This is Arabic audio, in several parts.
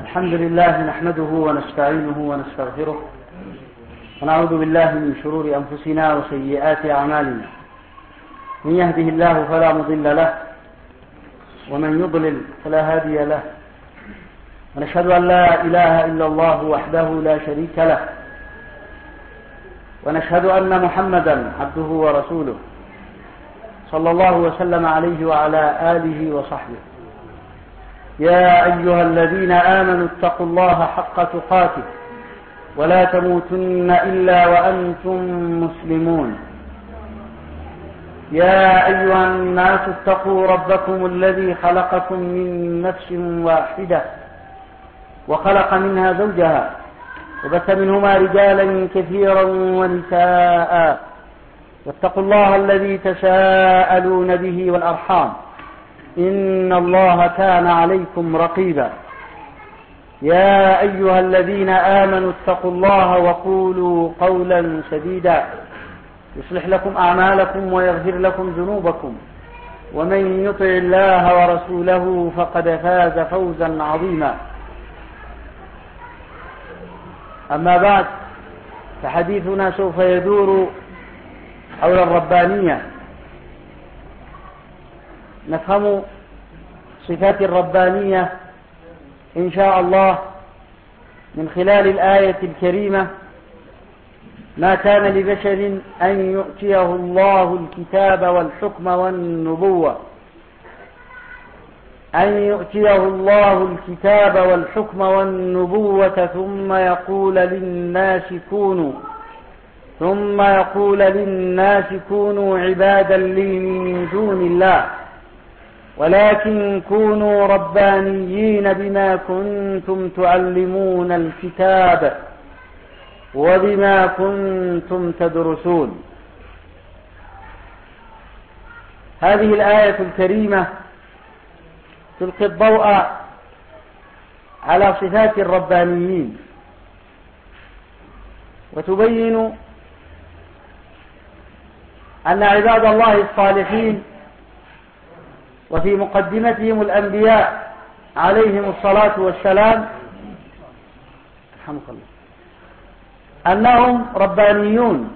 الحمد لله نحمده ونستعينه ونستغفره ونعوذ بالله من شرور أنفسنا وسيئات أعمالنا. من يهده الله فلا مضل له ومن يضلل فلا هادي له، ونشهد أن لا إله إلا الله وحده لا شريك له، ونشهد أن محمدا عبده ورسوله صلى الله وسلم عليه وعلى آله وصحبه. يا أيها الذين آمنوا اتقوا الله حق تقاته ولا تموتن إلا وأنتم مسلمون. يا أيها الناس اتقوا ربكم الذي خلقكم من نفس واحدة وخلق منها زوجها وبث منهما رجالا كثيرا ونساء، واتقوا الله الذي تساءلون به والأرحام إن الله كان عليكم رقيبا. يا أيها الذين آمنوا اتقوا الله وقولوا قولا سديدا يصلح لكم أعمالكم ويغفر لكم ذنوبكم، ومن يطع الله ورسوله فقد فاز فوزا عظيما. أما بعد، فحديثنا سوف يدور حول الربانية. نفهم صفات الربانية إن شاء الله من خلال الآية الكريمة: ما كان لبشر أن يؤتيه الله الكتاب والحكم والنبوة، أن يؤتيه الله الكتاب والحكم والنبوة ثم يقول للناس كونوا عبادا لي من دون الله، ولكن كونوا ربانيين بما كنتم تعلمون الكتاب وبما كنتم تدرسون. هذه الآية الكريمة تلقي الضوء على صفات الربانيين، وتبين أن عباد الله الصالحين وفي مقدمتهم الأنبياء عليهم الصلاة والسلام أنهم ربانيون،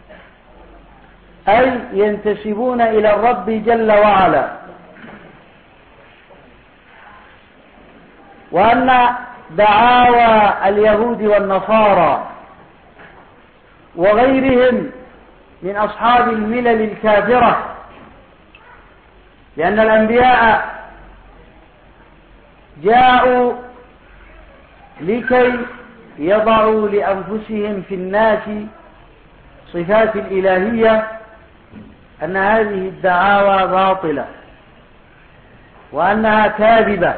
أي ينتسبون إلى الرب جل وعلا، وأن دعاوى اليهود والنصارى وغيرهم من أصحاب الملل الكافرة، لأن الأنبياء جاءوا لكي يضعوا لأنفسهم في الناس صفات الإلهية، أن هذه الدعاوى باطلة وأنها كاذبة،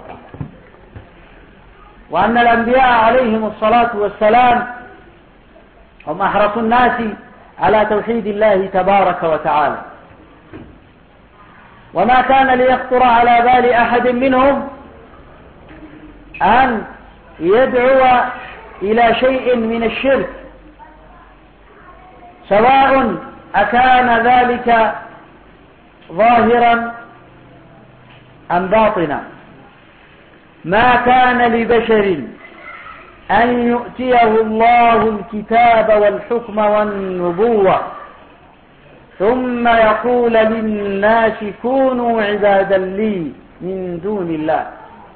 وأن الأنبياء عليهم الصلاة والسلام هم أحرص الناس على توحيد الله تبارك وتعالى، وما كان ليخطر على بال أحد منهم أن يدعو إلى شيء من الشرك، سواء أكان ذلك ظاهرا أم باطنا. ما كان لبشر أن يؤتيه الله الكتاب والحكم والنبوة ثم يقول للناس كونوا عبادا لي من دون الله.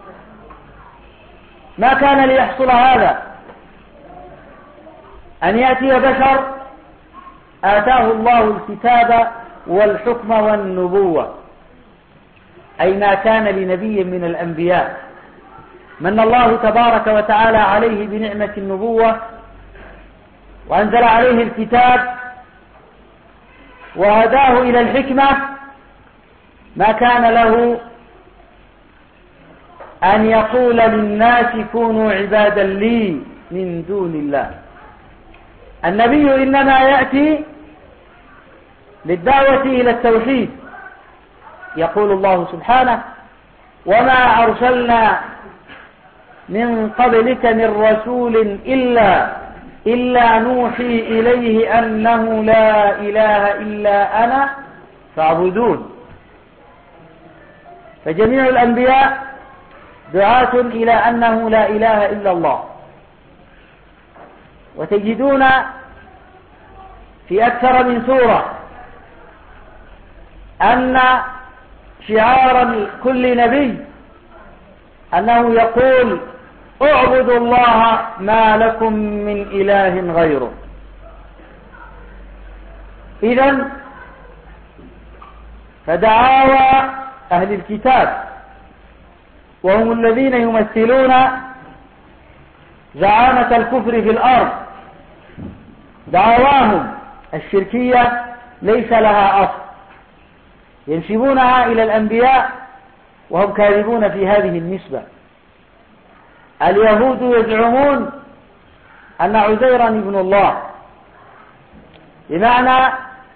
ما كان ليحصل هذا، أن يأتي بشر آتاه الله الكتاب والحكم والنبوة، أي ما كان لنبي من الأنبياء من الله تبارك وتعالى عليه بنعمة النبوة وأنزل عليه الكتاب وهداه إلى الحكمة، ما كان له أن يقول للناس كونوا عبادا لي من دون الله. النبي إنما يأتي للدعوة إلى التوحيد. يقول الله سبحانه: وما أرسلنا من قبلك من رسول إلا نوحي إليه أنه لا إله إلا أنا فاعبدون. فجميع الأنبياء دعاة إلى أنه لا إله إلا الله. وتجدون في أكثر من سورة أن شعار كل نبي أنه يقول اعبدوا الله ما لكم من إله غيره. إذن فدعاوى أهل الكتاب وهم الذين يمثلون زعامة الكفر في الأرض، دعواهم الشركية ليس لها أصل، ينسبونها إلى الأنبياء وهم كاذبون في هذه النسبة. اليهود يزعمون أن عزيرا ابن الله، بمعنى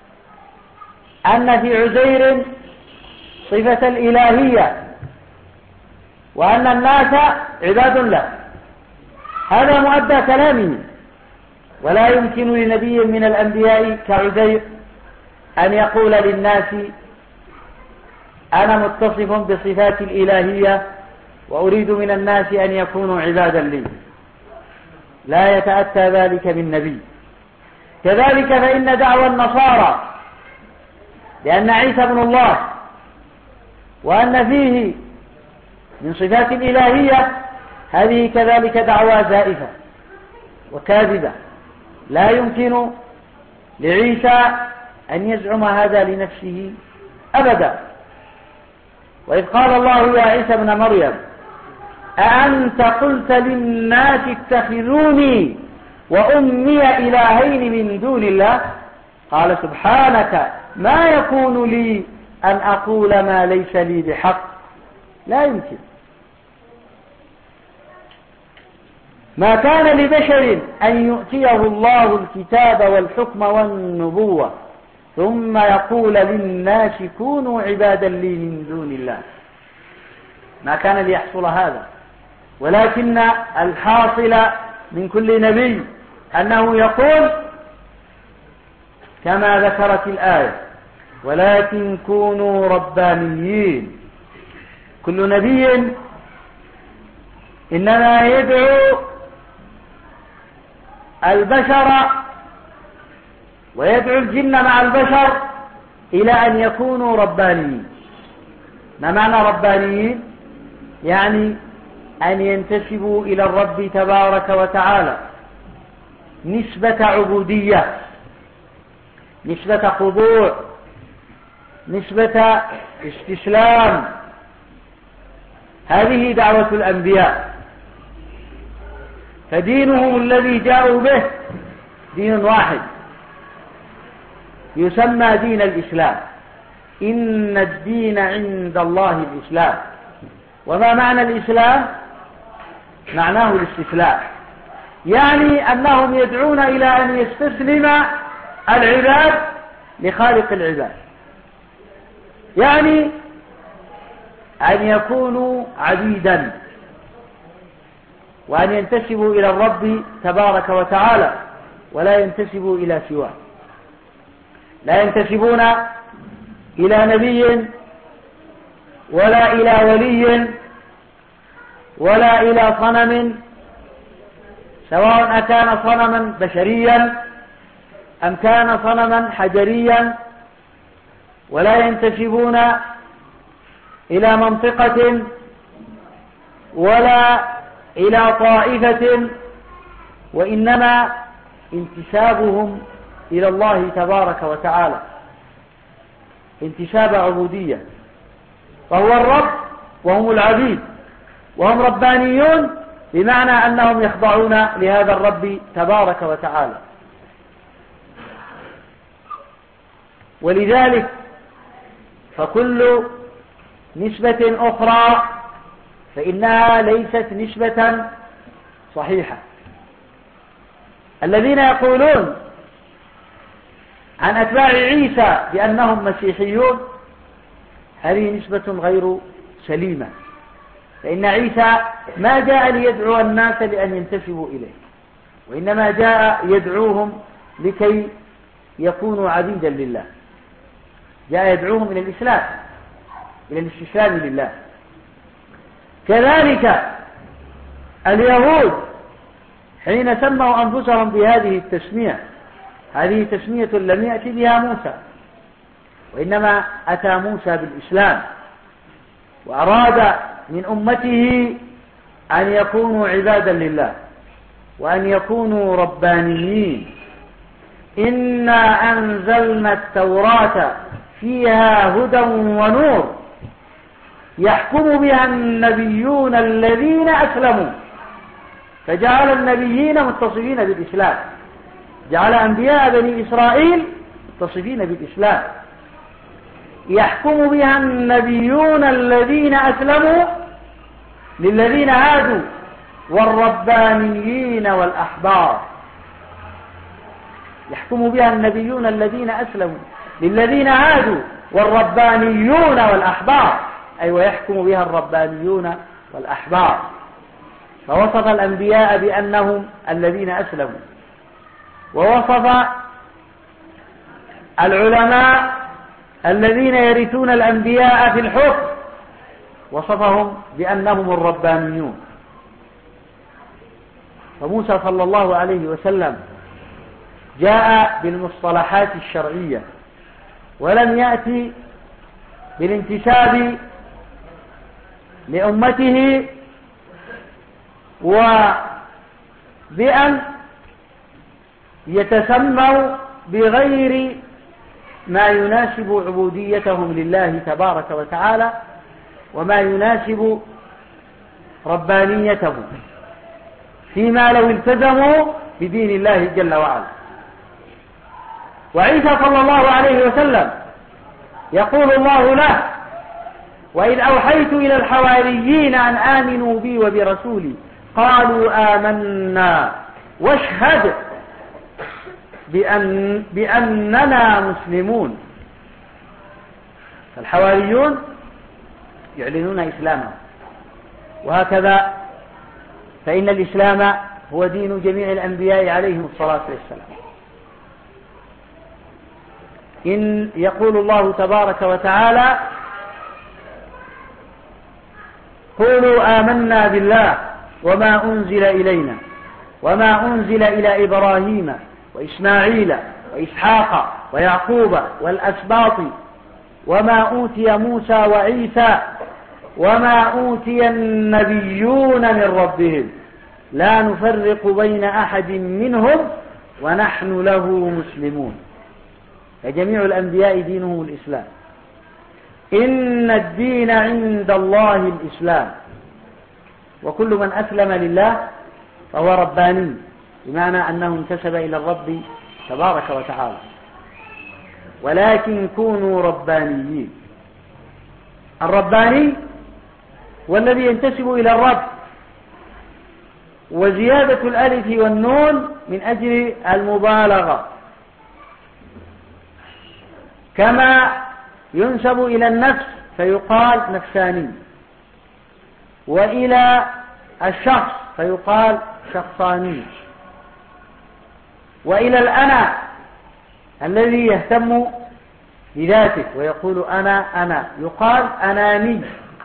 أن في عزير صفة الإلهية وأن الناس عباد له. هذا مؤدى كلامه، ولا يمكن لنبي من الأنبياء كعزير أن يقول للناس أنا متصف بصفات الإلهية وأريد من الناس أن يكونوا عبادا لي. لا يتأتى ذلك من نبي. كذلك فإن دعوى النصارى لأن عيسى ابن الله وأن فيه من صفات الإلهية، هذه كذلك دعوى زائفة وكاذبة. لا يمكن لعيسى أن يزعم هذا لنفسه أبدا. وإذ قال الله يا عيسى ابن مريم أأنت قلت للناس اتخذوني وأمي إلهين من دون الله قال سبحانك ما يكون لي أن أقول ما ليس لي بحق. لا يمكن. ما كان لبشر أن يؤتيه الله الكتاب والحكم والنبوة ثم يقول للناس كونوا عبادا لي من دون الله. ما كان ليحصل هذا، ولكن الحاصل من كل نبي أنه يقول كما ذكرت الآية ولكن كونوا ربانيين. كل نبي إنما يدعو البشر ويدعو الجن مع البشر إلى أن يكونوا ربانيين. ما معنى ربانيين؟ يعني أن ينتسبوا إلى الرب تبارك وتعالى نسبة عبودية، نسبة خضوع، نسبة استسلام. هذه دعوة الأنبياء. فدينهم الذي جاءوا به دين واحد يسمى دين الإسلام. إن الدين عند الله الإسلام. وما معنى الإسلام؟ معناه الاستسلام، يعني أنهم يدعون إلى أن يستسلم العباد لخالق العباد، يعني أن يكونوا عبيدا وأن ينتسبوا إلى الرب تبارك وتعالى ولا ينتسبوا إلى سواه. لا ينتسبون إلى نبي ولا إلى ولي ولا إلى صنم، سواء أكان صنما بشريا أم كان صنما حجريا. ولا ينتسبون إلى منطقة ولا إلى طائفة، وإنما انتسابهم إلى الله تبارك وتعالى انتساب عبودية. فهو الرب وهم العبيد، وهم ربانيون بمعنى أنهم يخضعون لهذا الرب تبارك وتعالى. ولذلك فكل نسبة أخرى فإنها ليست نسبة صحيحة. الذين يقولون عن أتباع عيسى بأنهم مسيحيون هذه نسبة غير سليمة، فإن عيسى ما جاء ليدعو الناس لأن ينتسبوا إليه، وإنما جاء يدعوهم لكي يكونوا عبيدا لله. جاء يدعوهم إلى الإسلام، إلى الاستسلام لله. كذلك اليهود حين سموا أنفسهم بهذه التسمية، هذه تسمية لم يأتي بها موسى، وإنما أتى موسى بالإسلام وأراد من أمته أن يكونوا عبادا لله وأن يكونوا ربانيين. إنا أنزلنا التوراة فيها هدى ونور يحكم بها النبيون الذين أسلموا، فجعل النبيين متصفين بالإسلام، جعل أنبياء بني إسرائيل متصفين بالإسلام. يحكم بها النبيون الذين أسلموا للذين هادوا والربانيين والأحبار. يحكم بها النبيون الذين أسلموا للذين هادوا والربانيون والأحبار، أي ويحكم بها الربانيون والأحبار. فوصف الأنبياء بأنهم الذين أسلموا، ووصف العلماء الذين يرثون الأنبياء في الحكم وصفهم بأنهم الربانيون. فموسى صلى الله عليه وسلم جاء بالمصطلحات الشرعية ولم يأتي بالانتساب لأمته وبأن يتسموا بغير ما يناسب عبوديتهم لله تبارك وتعالى وما يناسب ربانيتهم، فيما لو التزموا بدين الله جل وعلا. وعيسى صلى الله عليه وسلم يقول الله له: وإذ أوحيت إلى الحواريين أن آمنوا بي وبرسولي قالوا آمنا واشهد بأننا مسلمون. الحواريون يعلنون إسلامهم، وهكذا فإن الإسلام هو دين جميع الأنبياء عليهم الصلاة والسلام. إن يقول الله تبارك وتعالى: قولوا آمنا بالله وما أنزل إلينا وما أنزل إلى إبراهيم وإسماعيل وإسحاق ويعقوب والأسباط وما أوتي موسى وعيسى وما أوتي النبيون من ربهم لا نفرق بين أحد منهم ونحن له مسلمون. فجميع الأنبياء دينهم الإسلام. إن الدين عند الله الإسلام، وكل من أسلم لله فهو رباني، بمعنى أنه انتسب إلى الرب تبارك وتعالى. ولكن كونوا ربانيين. الرباني والذي ينتسب إلى الرب، وزيادة الألف والنون من أجل المبالغة، كما ينسب إلى النفس فيقال نفساني، وإلى الشخص فيقال شخصاني، وإلى الأنا الذي يهتم بذاته ويقول أنا يقال أناني.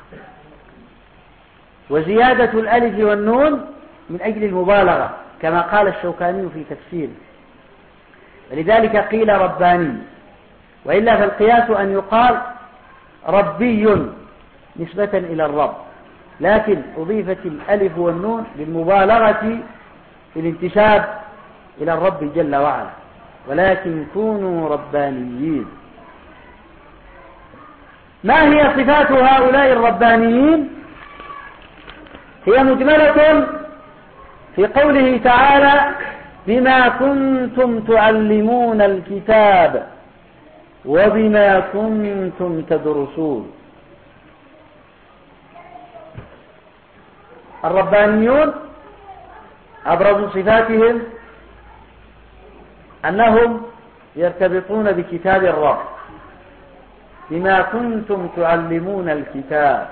وزيادة الألف والنون من أجل المبالغة، كما قال الشوكاني في تفسيره، ولذلك قيل رباني. وإلا فالقياس أن يقال ربي نسبة إلى الرب، لكن أضيفت الألف والنون للمبالغة في الانتساب إلى الرب جل وعلا. ولكن كونوا ربانيين. ما هي صفات هؤلاء الربانيين؟ هي مجملة في قوله تعالى: بما كنتم تعلمون الكتاب وبما كنتم تدرسون. الربانيون أبرز صفاتهم أنهم يرتبطون بكتاب الرب، بما كنتم تعلمون الكتاب.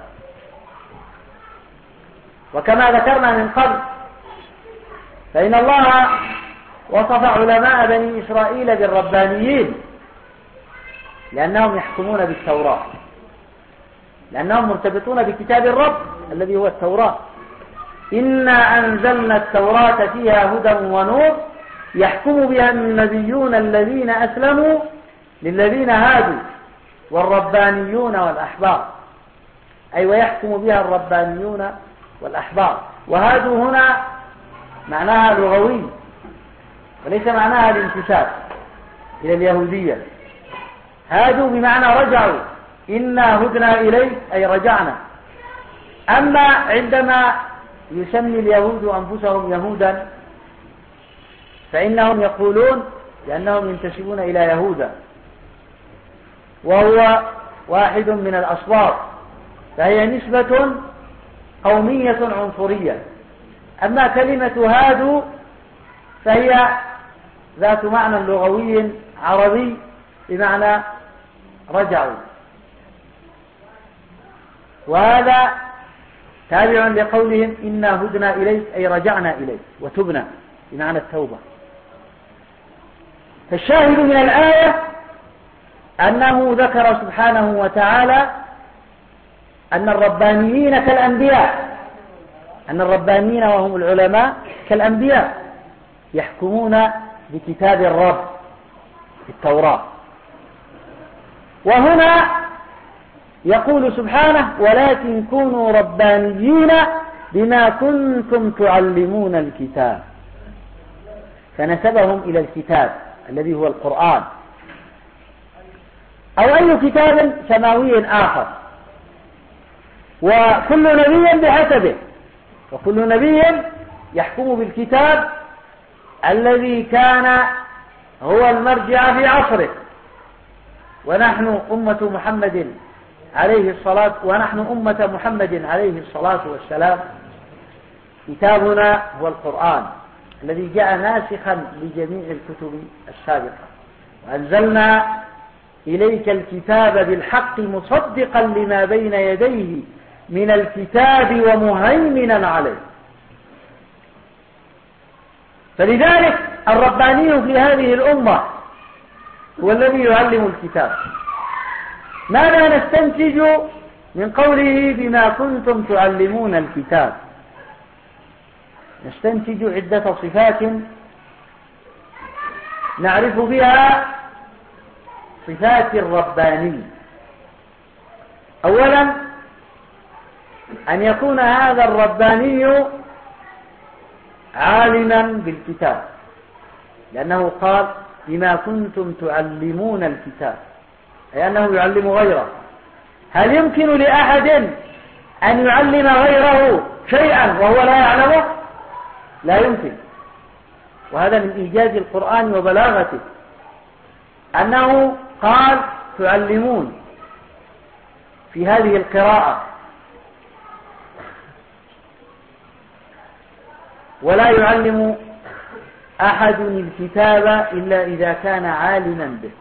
وكما ذكرنا من قبل فإن الله وصف علماء بني إسرائيل بالربانيين لأنهم يحكمون بالتوراة، لأنهم مرتبطون بكتاب الرب الذي هو التوراة. إنا أنزلنا التوراة فيها هدى ونور يحكم بها النبيون الذين أسلموا للذين هادوا والربانيون والأحبار، أي ويحكم بها الربانيون والأحبار. وهادوا هنا معناها لغوي وليس معناها الانتساب إلى اليهودية. هادوا بمعنى رجعوا، إنا هدنا إليك أي رجعنا. أما عندما يسمي اليهود أنفسهم يهودا فإنهم يقولون لأنهم ينتسبون إلى يهوذا وهو واحد من الأصوات، فهي نسبة قومية عنصرية. أما كلمة هادوا فهي ذات معنى لغوي عربي بمعنى رجعوا، وهذا تابع لقولهم إنا هدنا إليك أي رجعنا إليك، وتبنا بمعنى التوبة. فالشاهد من الآية أنه ذكر سبحانه وتعالى أن الربانيين كالأنبياء، أن الربانيين وهم العلماء كالأنبياء يحكمون بكتاب الرب في التوراة. وهنا يقول سبحانه ولكن كونوا ربانيين بما كنتم تعلمون الكتاب، فنسبهم إلى الكتاب الذي هو القرآن أو أي كتاب سماوي آخر، وكل نبي بحسبه، وكل نبي يحكم بالكتاب الذي كان هو المرجع في عصره. ونحن أمة محمد عليه الصلاة والسلام كتابنا هو القرآن الذي جاء ناسخا لجميع الكتب السابقة. وأنزلنا إليك الكتاب بالحق مصدقا لما بين يديه من الكتاب ومهيمنا عليه. فلذلك الرباني في هذه الأمة هو الذي يعلم الكتاب. ماذا نستنتج من قوله بما كنتم تعلمون الكتاب؟ نستنتج عدة صفات نعرف بها صفات الرباني. أولا أن يكون هذا الرباني عالما بالكتاب، لأنه قال بما كنتم تعلمون الكتاب، أي أنه يعلم غيره. هل يمكن لأحد أن يعلم غيره شيئا وهو لا يعلمه؟ لا يمكن. وهذا من إيجاز القرآن وبلاغته أنه قال تعلمون في هذه القراءة، ولا يعلم أحد الكتاب إلا إذا كان عالما به.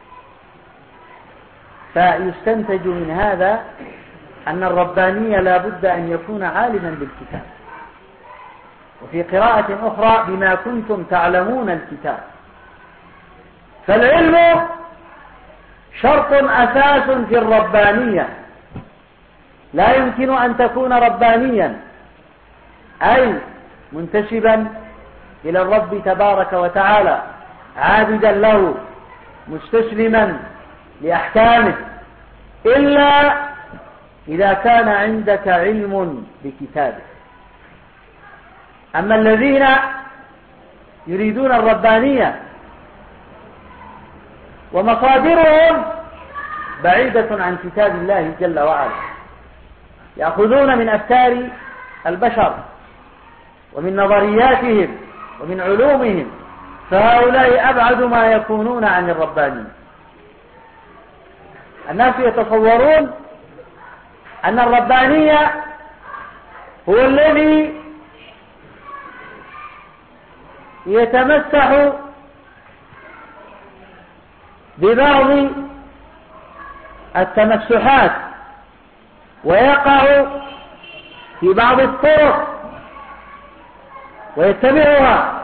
فيستنتج من هذا أن الرباني لا بد أن يكون عالما بالكتاب. وفي قراءة أخرى بما كنتم تعلمون الكتاب. فالعلم شرط أساس في الربانية، لا يمكن أن تكون ربانيا أي منتسبا إلى الرب تبارك وتعالى عابدا له مستسلما لأحكامه إلا إذا كان عندك علم بكتابه. أما الذين يريدون الربانية ومصادرهم بعيدة عن كتاب الله جل وعلا، يأخذون من أفكار البشر ومن نظرياتهم ومن علومهم، فهؤلاء أبعد ما يكونون عن الربانية. الناس يتصورون أن الربانية هو الذي يتمسح ببعض التمسحات ويقع في بعض الطرق ويتبعها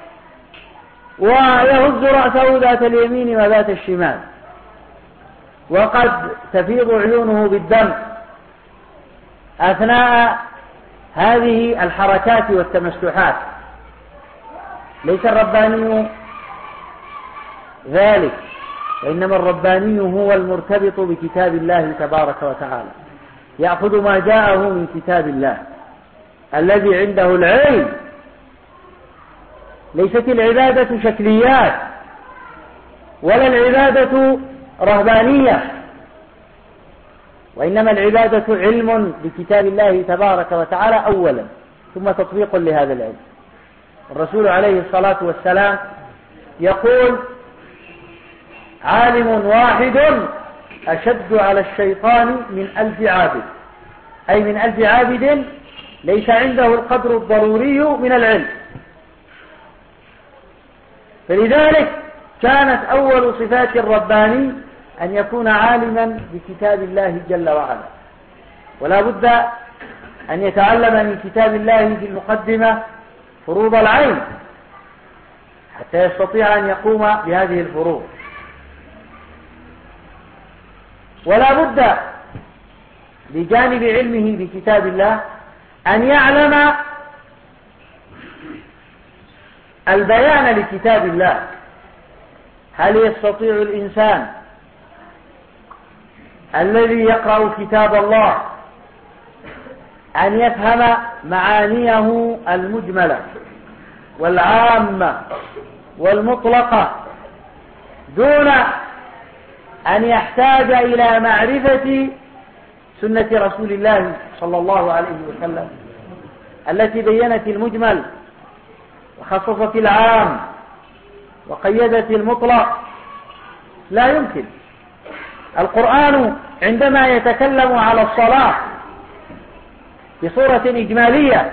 ويهز رأسه ذات اليمين وذات الشمال، وقد تفيض عيونه بالدم أثناء هذه الحركات والتمسحات. ليس الرباني ذلك، وإنما الرباني هو المرتبط بكتاب الله تبارك وتعالى، يأخذ ما جاءه من كتاب الله الذي عنده العلم. ليست العبادة شكليات ولا العبادة رهبانية، وإنما العبادة علم بكتاب الله تبارك وتعالى أولا، ثم تطبيق لهذا العلم. الرسول عليه الصلاة والسلام يقول: عالم واحد أشد على الشيطان من 1000 عابد، أي من 1000 عابد ليس عنده القدر الضروري من العلم. فلذلك كانت أول صفات الرباني أن يكون عالما بكتاب الله جل وعلا، ولا بد أن يتعلم من كتاب الله في المقدمة فروض العين حتى يستطيع أن يقوم بهذه الفروض. ولا بد بجانب علمه بكتاب الله أن يعلم البيان لكتاب الله. هل يستطيع الإنسان الذي يقرأ كتاب الله أن يفهم معانيه المجملة والعامة والمطلقة دون أن يحتاج إلى معرفة سنة رسول الله صلى الله عليه وسلم التي بينت المجمل وخصصت العام وقيدت المطلق؟ لا يمكن. القرآن عندما يتكلم على الصلاة بصورة إجمالية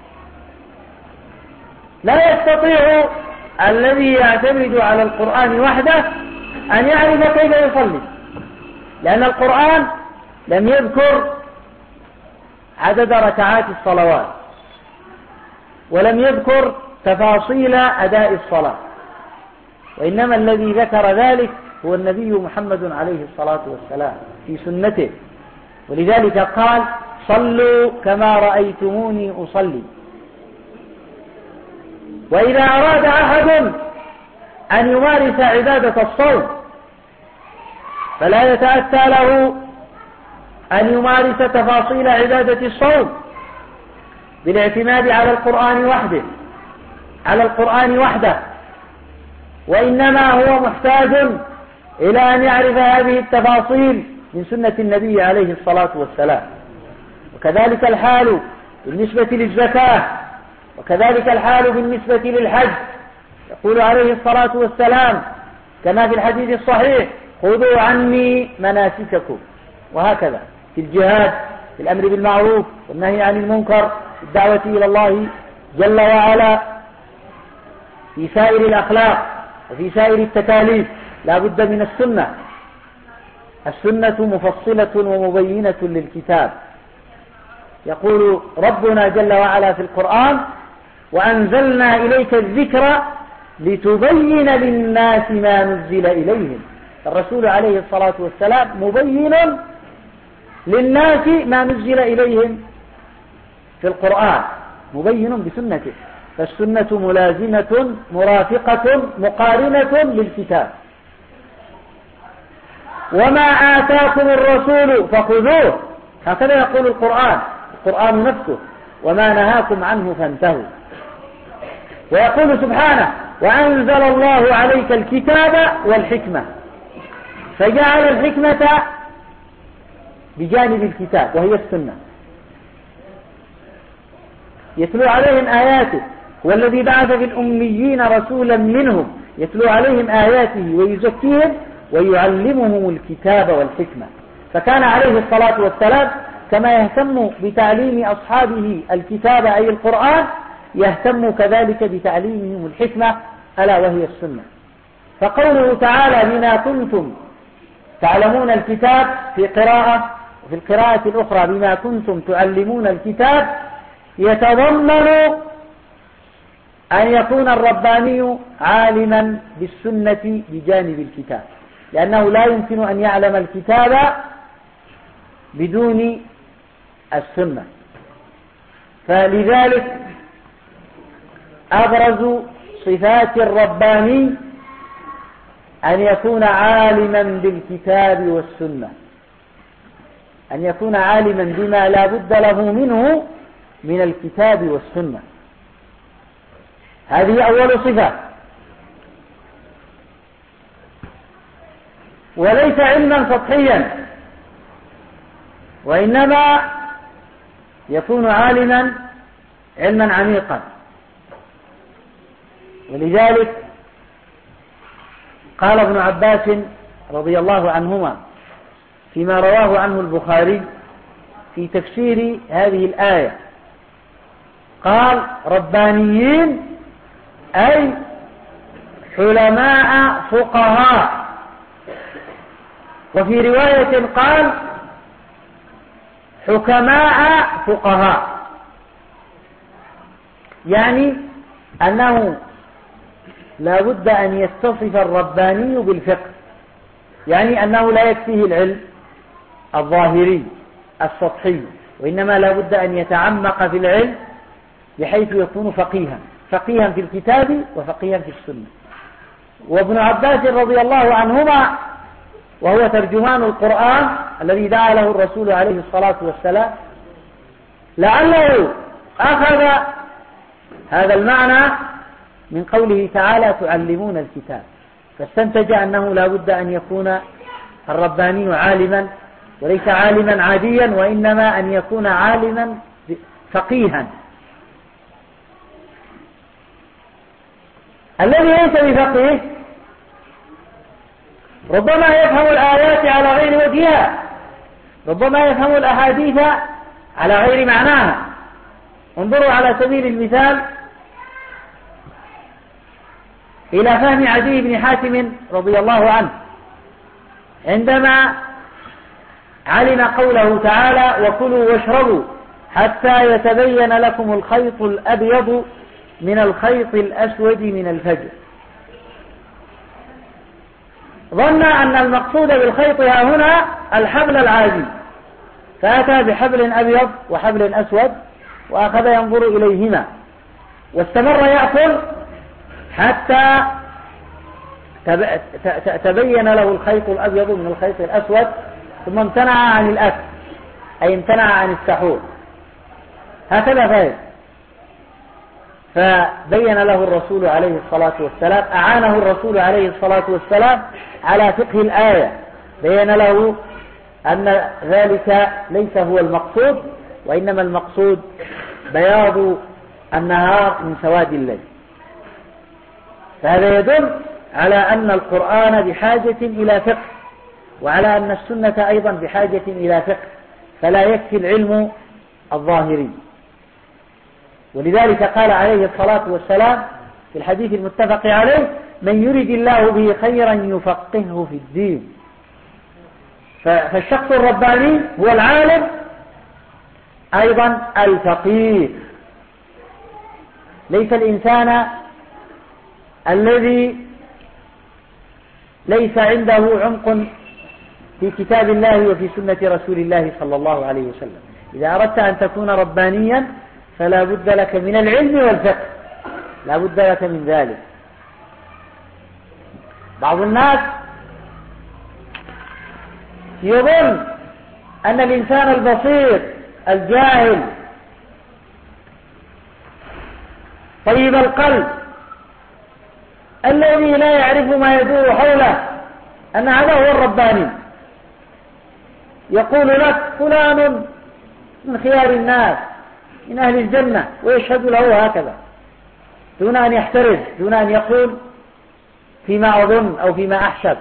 لا يستطيع الذي يعتمد على القرآن وحده أن يعرف كيف يصلي، لأن القرآن لم يذكر عدد ركعات الصلوات ولم يذكر تفاصيل أداء الصلاة، وإنما الذي ذكر ذلك هو النبي محمد عليه الصلاة والسلام في سنته. ولذلك قال: صلوا كما رأيتموني أصلي. وإذا أراد أحد أن يمارس عبادة الصوم فلا يتأتى له أن يمارس تفاصيل عبادة الصوم بالاعتماد على القرآن وحده، وإنما هو محتاج إلى أن يعرف هذه التفاصيل من سنة النبي عليه الصلاة والسلام. وكذلك الحال بالنسبة للزكاة، وكذلك الحال بالنسبة للحج. يقول عليه الصلاة والسلام كما في الحديث الصحيح: خذوا عني مناسككم. وهكذا في الجهاد، في الأمر بالمعروف والنهي عن المنكر، في الدعوة إلى الله جل وعلا، في سائر الأخلاق وفي سائر التكاليف لا بد من السنة. السنة مفصلة ومبينة للكتاب. يقول ربنا جل وعلا في القرآن: وأنزلنا إليك الذكر لتبين للناس ما نزل إليهم. الرسول عليه الصلاة والسلام مبين للناس ما نزل إليهم في القرآن، مبين بسنته. فالسنة ملازمة مرافقة مقارنة للكتاب. وما آتاكم الرسول فخذوه، هكذا يقول القرآن نفسه: وما نهاكم عنه فانتهوا. ويقول سبحانه: وأنزل الله عليك الكتاب والحكمة، فجعل الحكمة بجانب الكتاب وهي السنة. يتلو عليهم آياته، هو الذي بعث في الأميين رسولا منهم يتلو عليهم آياته ويزكيهم ويعلمهم الكتاب والحكمة. فكان عليه الصلاة والسلام كما يهتم بتعليم أصحابه الكتاب أي القرآن، يهتم كذلك بتعليمهم الحكمة ألا وهي السنة. فقوله تعالى: بما كنتم تعلمون الكتاب في قراءة، وفي القراءة الأخرى بما كنتم تعلمون الكتاب، يتضمن أن يكون الرباني عالما بالسنة بجانب الكتاب، لأنه لا يمكن أن يعلم الكتاب بدون السنة. فلذلك أبرز صفات الرباني أن يكون عالما بالكتاب والسنة، أن يكون عالما بما لا بد له منه من الكتاب والسنة. هذه أول صفة. وليس علما سطحيا، وإنما يكون عالما علما عميقا. ولذلك قال ابن عباس رضي الله عنهما فيما رواه عنه البخاري في تفسير هذه الآية، قال: ربانيين أي حلماء فقهاء. وفي رواية قال: حكماء فقهاء، يعني أنه لا بد أن يتصف الرباني بالفقه، يعني أنه لا يكفيه العلم الظاهري السطحي، وإنما لا بد أن يتعمق في العلم بحيث يكون فقيها في الكتاب وفقيها في السنة. وابن عباس رضي الله عنهما وهو ترجمان القرآن الذي دعا له الرسول عليه الصلاة والسلام، لعله أخذ هذا المعنى من قوله تعالى: تعلمون الكتاب، فاستنتج أنه لا بد أن يكون الرباني عالما، وليس عالما عاديا، وإنما أن يكون عالما فقيها. الذي ليس بفقيه ربما يفهم الآيات على غير وجهها، ربما يفهم الأحاديث على غير معناها. انظروا على سبيل المثال إلى فهم عدي بن حاتم رضي الله عنه عندما علم قوله تعالى: وكلوا واشربوا حتى يتبين لكم الخيط الأبيض من الخيط الأسود من الفجر. ظن أن المقصود بالخيط هنا الحبل العادي، فأتى بحبل أبيض وحبل أسود وأخذ ينظر إليهما، واستمر يأكل حتى تبين له الخيط الأبيض من الخيط الأسود، ثم امتنع عن الأكل، أي امتنع عن السحور. هكذا فهم. فبين له الرسول عليه الصلاة والسلام، أعانه الرسول عليه الصلاة والسلام على فقه الآية، بين له أن ذلك ليس هو المقصود، وإنما المقصود بياض النهار من سواد الليل. فهذا يدل على أن القرآن بحاجة إلى فقه، وعلى أن السنة أيضا بحاجة إلى فقه، فلا يكفي العلم الظاهري. ولذلك قال عليه الصلاة والسلام في الحديث المتفق عليه: من يرد الله به خيرا يفقهه في الدين. فالشخص الرباني هو العالم أيضا الفقيه، ليس الإنسان الذي ليس عنده عمق في كتاب الله وفي سنة رسول الله صلى الله عليه وسلم. إذا أردت أن تكون ربانيا فلا بد لك من العلم والفقه، لا بد لك من ذلك. بعض الناس يظن أن الإنسان البسيط الجاهل طيب القلب الذي لا يعرف ما يدور حوله أن هذا هو الرباني. يقول لك: فلان من خيار الناس من أهل الجنة، ويشهد له هكذا دون أن يحترز، دون أن يقول فيما أظن أو فيما أحسب،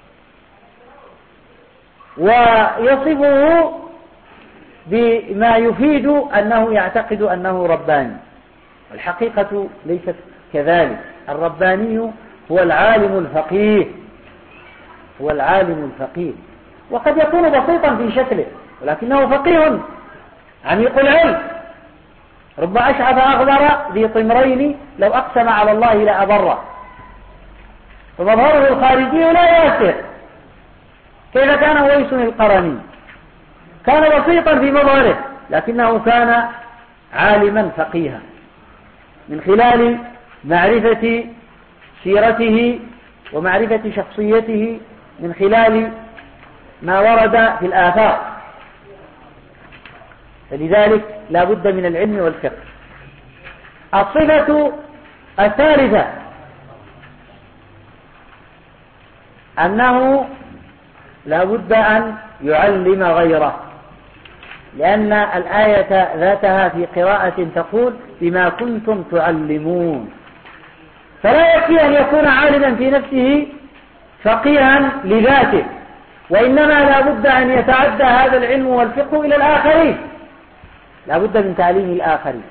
ويصفه بما يفيد أنه يعتقد أنه رباني. الحقيقة ليست كذلك. الرباني هو العالم الفقيه، هو العالم الفقيه، وقد يكون بسيطا في شكله ولكنه فقيه عميق العلم. رب أشعث أغبر ذي طمرين لو أقسم على الله لأبره. فمظهره الخارجي لا يؤثر. كيف كان أويس القرني؟ كان بسيطا في مظهره لكنه كان عالما فقيها من خلال معرفة سيرته ومعرفة شخصيته، من خلال ما ورد في الآثار. فلذلك لا بد من العلم والفقه. الصفة الثالثة أنه لا بد أن يعلم غيره، لأن الآية ذاتها في قراءة تقول بما كنتم تعلمون، فلا يكفي أن يكون عالما في نفسه فقيها لذاته، وإنما لا بد أن يتعدى هذا العلم والفقه إلى الآخرين، لا بد من تعليم الآخرين.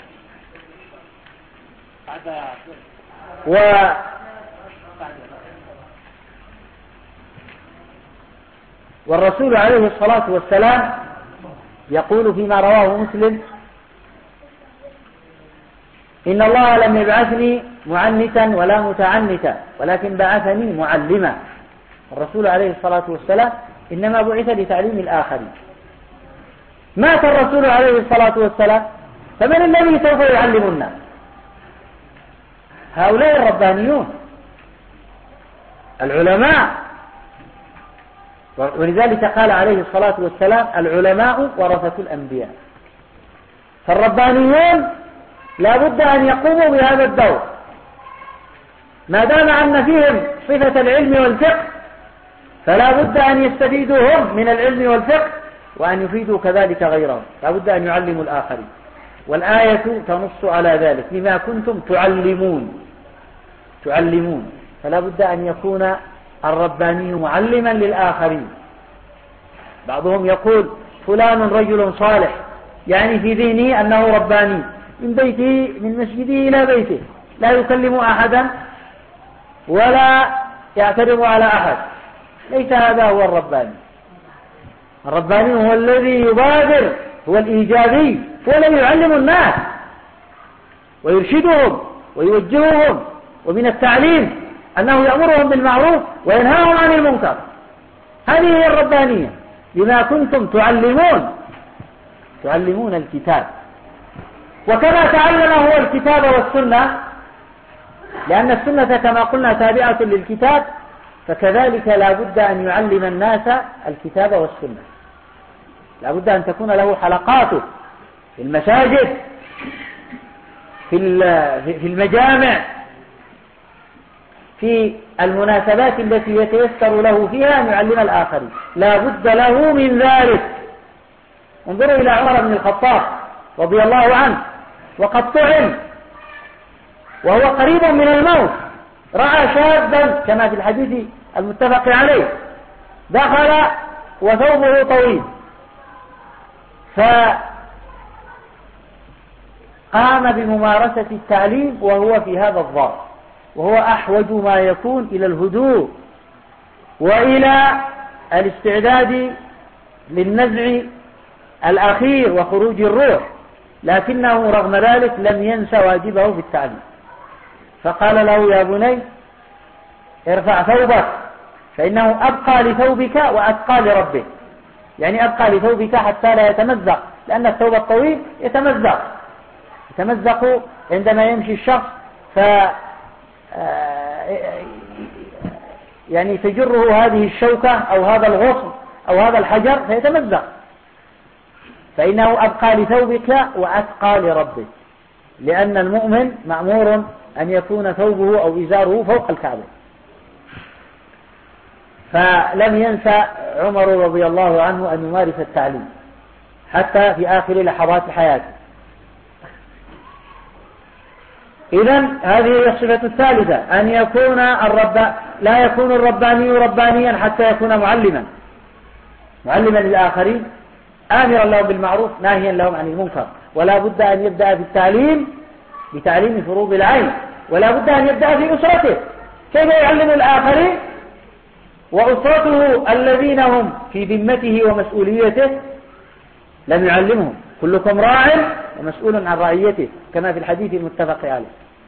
والرسول عليه الصلاة والسلام يقول فيما رواه مسلم: إن الله لم يبعثني معنتا ولا متعنتا، ولكن بعثني معلما. الرسول عليه الصلاة والسلام إنما بعث لتعليم الآخرين. مات الرسول عليه الصلاة والسلام، فمن الذي سوف يعلم الناس؟ هؤلاء الربانيون العلماء. ولذلك قال عليه الصلاة والسلام: العلماء ورثة الأنبياء. فالربانيون لا بد أن يقوموا بهذا الدور، ما دام أن فيهم صفة العلم والفقه، فلا بد أن يستفيدوا هم من العلم والفقه، وأن يفيدوا كذلك غيرهم. لا بد أن يعلموا الآخرين، والآية تنص على ذلك: بما كنتم تعلمون. فلا بد أن يكون الرباني معلما للآخرين. بعضهم يقول فلان رجل صالح، يعني في ذهنه أنه رباني، من بيته من مسجده إلى بيته لا يكلم أحدا ولا يعترض على أحد. ليس هذا هو الرباني. الرباني هو الذي يبادر، هو الإيجابي، هو الذي يعلم الناس ويرشدهم ويوجههم، ومن التعليم أنه يأمرهم بالمعروف وينهاهم عن المنكر. هذه هي الربانية. بما كنتم تعلمون الكتاب. وكما تعلم هو الكتاب والسنة، لأن السنة كما قلنا تابعة للكتاب، فكذلك لا بد أن يعلم الناس الكتاب والسنة. لا بد أن تكون له حلقاته في المساجد، في المجامع، في المناسبات التي يتيسر له فيها أن يعلم الآخرين. لا بد له من ذلك. انظروا إلى عمر بن الخطاب رضي الله عنه، وقد طعن وهو قريب من الموت، رأى شابا كما في الحديث المتفق عليه دخل وثوبه طويل، فقام بممارسة التعليم وهو في هذا الظرف، وهو أحوج ما يكون إلى الهدوء وإلى الاستعداد للنزع الأخير وخروج الروح، لكنه رغم ذلك لم ينس واجبه في التعليم. فقال له: يا بني ارفع ثوبك، فإنه أبقى لثوبك وأتقى لربك. يعني أبقى لثوبك حتى لا يتمزق، لأن الثوب الطويل يتمزق عندما يمشي الشخص، يعني تجره هذه الشوكة أو هذا الغصن أو هذا الحجر فيتمزق. فإنه أبقى لثوبك وأتقى لربك، لأن المؤمن مأمور أن يكون ثوبه أو إزاره فوق الكعبة. فلم ينسى عمر رضي الله عنه أن يمارس التعليم حتى في آخر لحظات حياته. إذن هذه هي الصفة الثالثة، أن يكون لا يكون الرباني ربانيا حتى يكون معلما للآخرين، آمرا لهم بالمعروف ناهيا لهم عن المنكر. ولا بد أن يبدأ في التعليم بتعليم فروض العين، ولا بد أن يبدأ في أسرته. كيف يعلم الآخرين وأسرته الذين هم في ذمته ومسؤوليته لم يعلمهم؟ كلكم راع ومسؤول عن رعيته، كما في الحديث المتفق عليه.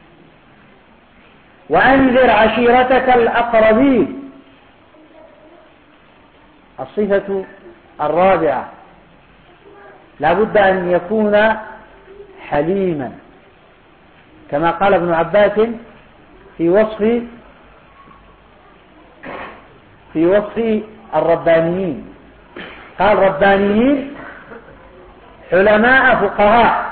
وأنذر عشيرتك الأقربين. الصفة الرابعة لا بد أن يكون حليما، كما قال ابن عباس في وصف الربانيين، قال ربانيين حلماء فقهاء.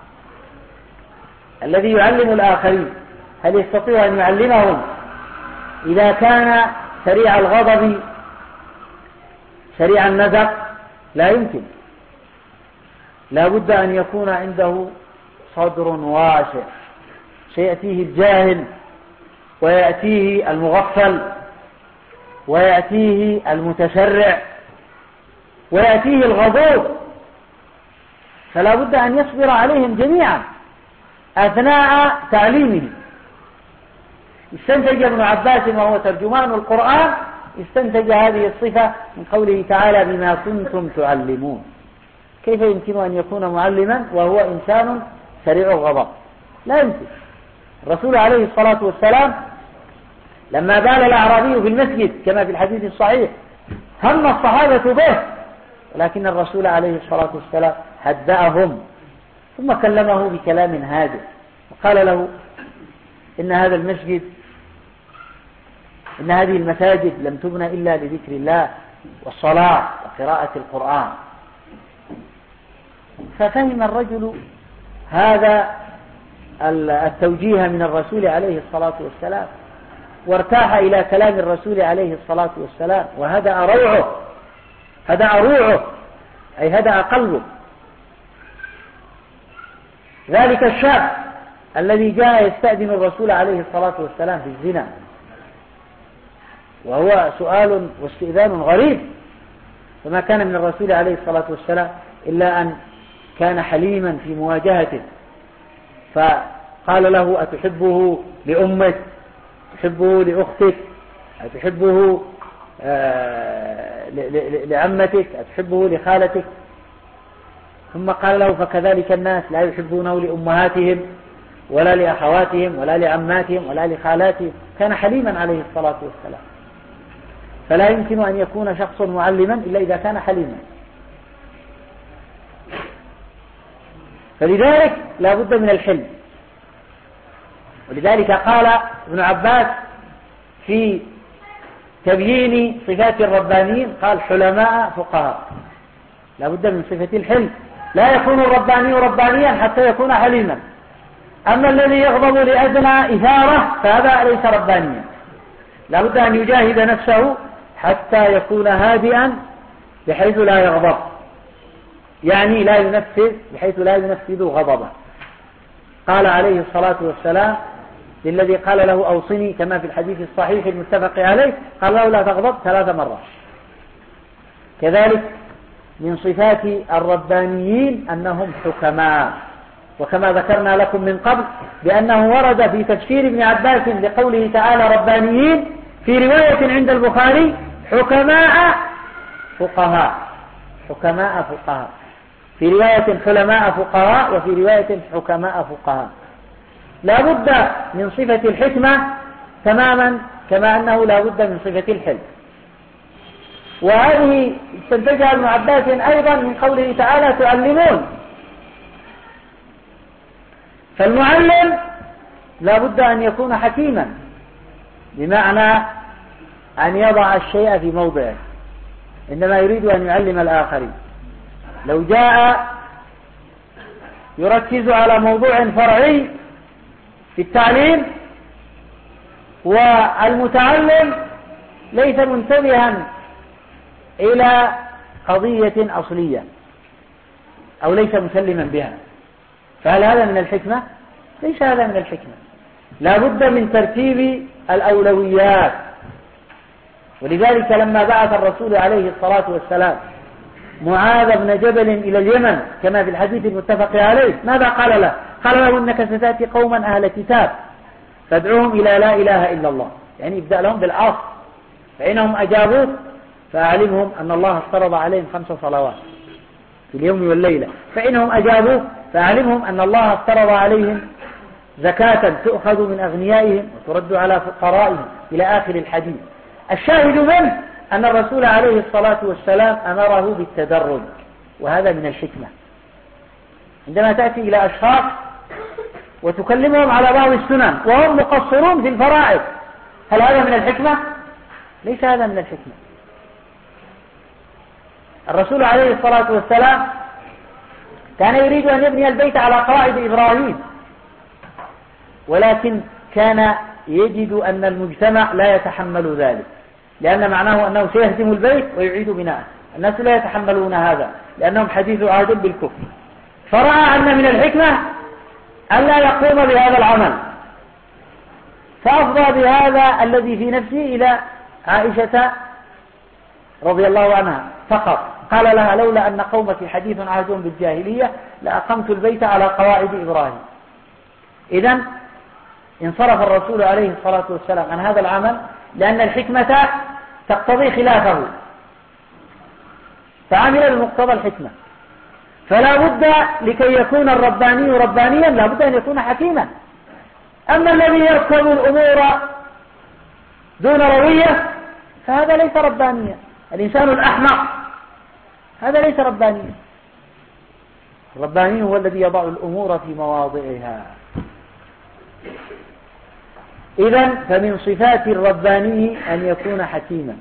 الذي يعلم الآخرين هل يستطيع أن يعلمهم إذا كان سريع الغضب سريع النزق؟ لا يمكن. لا بد أن يكون عنده صدر واسع، سيأتيه الجاهل ويأتيه المغفل ويأتيه المتسرع ويأتيه الغضوب، فلا بد أن يصبر عليهم جميعا أثناء تعليمه. استنتج ابن عباس وهو ترجمان القرآن، استنتج هذه الصفة من قوله تعالى بما كنتم تعلمون. كيف يمكن أن يكون معلما وهو إنسان سريع الغضب؟ لا يمكن. الرسول عليه الصلاة والسلام لما بال الأعرابي في المسجد كما في الحديث الصحيح هم الصحابة به، ولكن الرسول عليه الصلاة والسلام هدأهم ثم كلمه بكلام هادئ وقال له إن هذا المسجد، إن هذه المساجد لم تبنى إلا لذكر الله والصلاة وقراءة القرآن. ففهم الرجل هذا التوجيه من الرسول عليه الصلاة والسلام وارتاح إلى كلام الرسول عليه الصلاة والسلام، وهدأ روعه، هدأ روعه أي هدأ قلبه. ذلك الشاب الذي جاء يستأذن الرسول عليه الصلاة والسلام في الزنا، وهو سؤال واستئذان غريب، فما كان من الرسول عليه الصلاة والسلام إلا أن كان حليما في مواجهته، فقال له أتحبه لأمك، تحبه لأختك، أتحبه لعمتك، أتحبه لخالتك؟ ثم قال له فكذلك الناس لا يحبونه لأمهاتهم ولا لأخواتهم ولا لعماتهم ولا لخالاتهم. كان حليما عليه الصلاة والسلام. فلا يمكن أن يكون شخص معلما إلا إذا كان حليما. فلذلك لا بد من الحلم. ولذلك قال ابن عباس في تبيين صفات الربانيين قال حلماء فقهاء. لا بد من صفة الحلم، لا يكون الرباني ربانيا حتى يكون حليما. أما الذي يغضب لأدنى إثارة فهذا ليس ربانيا. لا بد أن يجاهد نفسه حتى يكون هادئا بحيث لا يغضب، يعني لا ينفذ بحيث لا ينفذ غضبه. قال عليه الصلاة والسلام للذي قال له أوصني كما في الحديث الصحيح المتفق عليه، قال له لا تغضب 3 مرات. كذلك من صفات الربانيين أنهم حكماء، وكما ذكرنا لكم من قبل بأنه ورد في تفسير ابن عباس لقوله تعالى ربانيين في رواية عند البخاري حكماء فقهاء، حكماء فقهاء، في رواية حلماء فقهاء وفي رواية حكماء فقهاء. لا بد من صفة الحكمة تماما كما أنه لا بد من صفة الحلم. وهذه استنتجها ابن عباس أيضا من قوله تعالى تعلمون. فالمعلم لا بد أن يكون حكيما، بمعنى أن يضع الشيء في موضعه عندما يريد أن يعلم الآخرين. لو جاء يركز على موضوع فرعي في التعليم والمتعلم ليس منتبها إلى قضية أصلية أو ليس مسلما بها، فهل هذا من الحكمة؟ ليس هذا من الحكمة. لا بد من ترتيب الأولويات. ولذلك لما بعث الرسول عليه الصلاة والسلام معاذ بن جبل إلى اليمن كما في الحديث المتفق عليه، ماذا قال له؟ قال له إنك ستأتي قوما أهل كتاب فادعوهم إلى لا إله إلا الله، يعني ابدأ لهم بالعصر، فإنهم أجابوك فأعلمهم أن الله افترض عليهم 5 صلوات في اليوم والليلة، فإنهم أجابوك فأعلمهم أن الله افترض عليهم زكاة تؤخذ من أغنيائهم وترد على فقرائهم إلى آخر الحديث. الشاهد منه أن الرسول عليه الصلاة والسلام أمره بالتدرج، وهذا من الحكمة. عندما تأتي إلى أشخاص وتكلمهم على بعض السنن وهم مقصرون في الفرائض، هل هذا من الحكمة؟ ليس هذا من الحكمة. الرسول عليه الصلاة والسلام كان يريد أن يبني البيت على قواعد إبراهيم، ولكن كان يجد أن المجتمع لا يتحمل ذلك، لأن معناه أنه سيهدم البيت ويعيد بناءه. الناس لا يتحملون هذا لأنهم حديث عهد بالكفر، فرأى أن من الحكمة ألا يقوم بهذا العمل، فأفضى بهذا الذي في نفسه إلى عائشة رضي الله عنها فقط، قال لها: لولا أن قومك حديث عهد بالجاهلية لأقمت البيت على قواعد إبراهيم. إذن انصرف الرسول عليه الصلاة والسلام عن هذا العمل لأن الحكمة تقتضي خلافه، فعمل بمقتضى الحكمة. فلا بد لكي يكون الرباني ربانيا لا بد أن يكون حكيما. أما الذي يركب الأمور دون روية فهذا ليس ربانيا. الإنسان الأحمق هذا ليس ربانيا. الرباني هو الذي يضع الأمور في مواضعها. إذن فمن صفات الرباني أن يكون حكيما.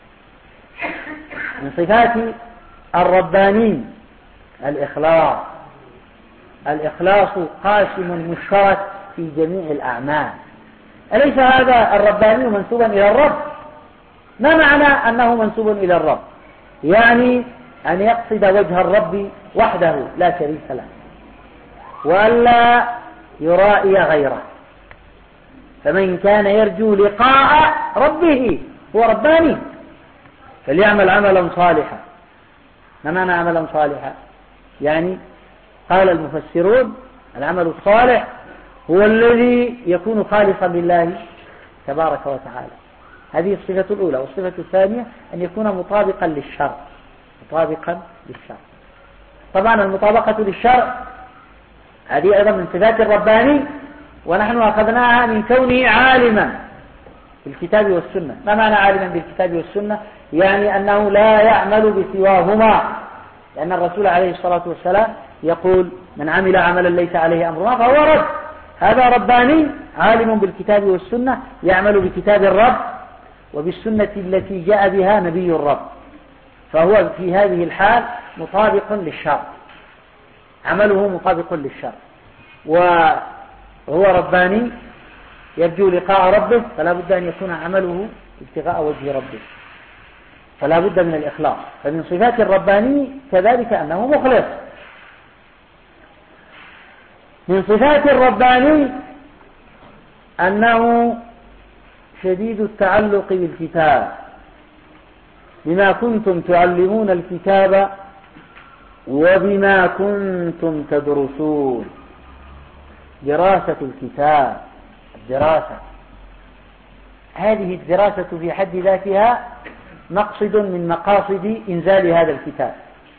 من صفات الرباني الإخلاص قاسم مشترك في جميع الأعمال. أليس هذا الرباني منسوبا إلى الرب؟ ما معنى أنه منسوب إلى الرب؟ يعني أن يقصد وجه الرب وحده لا شريك له، وألا يرائي غيره. فمن كان يرجو لقاء ربه هو رباني، فليعمل عملا صالحا. ما معنى عملا صالحا؟ يعني قال المفسرون: العمل الصالح هو الذي يكون خالصا لله تبارك وتعالى. هذه الصفة الأولى. والصفة الثانية أن يكون مطابقا للشرع. طبعا المطابقة للشرع هذه أيضا من صفات الرباني، ونحن أخذناها من كونه عالما بالكتاب والسنة. ما معنى عالما بالكتاب والسنة؟ يعني أنه لا يعمل بسواهما، لأن الرسول عليه الصلاة والسلام يقول: من عمل عملا ليس عليه أمرنا فهو رد. هذا رباني عالم بالكتاب والسنة، يعمل بكتاب الرب وبالسنة التي جاء بها نبي الرب، فهو في هذه الحال مطابق للشرع، عمله مطابق للشرع. وهو رباني يرجو لقاء ربه، فلا بد أن يكون عمله ابتغاء وجه ربه، فلا بد من الإخلاص. فمن صفات الرباني كذلك أنه مخلص. من صفات الرباني أنه شديد التعلق بالكتاب، بما كنتم تعلمون الكتاب وبما كنتم تدرسون. دراسة الكتاب، الدراسة هذه الدراسة في حد ذاتها مقصد من مقاصد إنزال هذا الكتاب،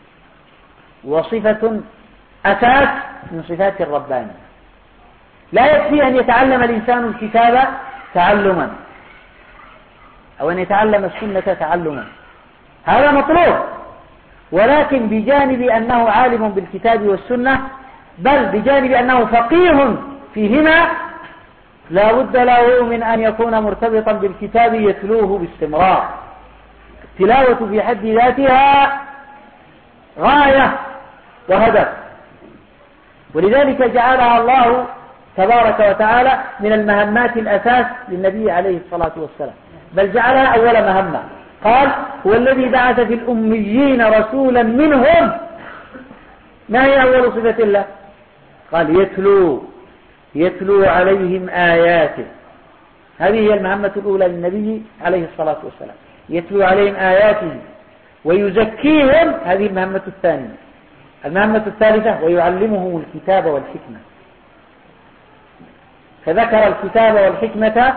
وصفة أساس من صفات الرباني. لا يكفي أن يتعلم الإنسان الكتاب تعلما أو أن يتعلم السنة تعلما، هذا مطلوب، ولكن بجانب أنه عالم بالكتاب والسنة، بل بجانب أنه فقيه فيهما، لا بد له من أن يكون مرتبطا بالكتاب يتلوه باستمرار. التلاوة في حد ذاتها غاية وهدف، ولذلك جعلها الله تبارك وتعالى من المهمات الأساس للنبي عليه الصلاة والسلام، بل جعلها أول مهمة. قال: هو الذي بعث في الأميين رسولا منهم. ما هي أول صفة الله؟ قال: يتلو عليهم آياته. هذه هي المهمة الأولى للنبي عليه الصلاة والسلام، يتلو عليهم آياته ويزكيهم. هذه المهمة الثانية. المهمة الثالثة: ويعلمهم الكتاب والحكمة. فذكر الكتاب والحكمة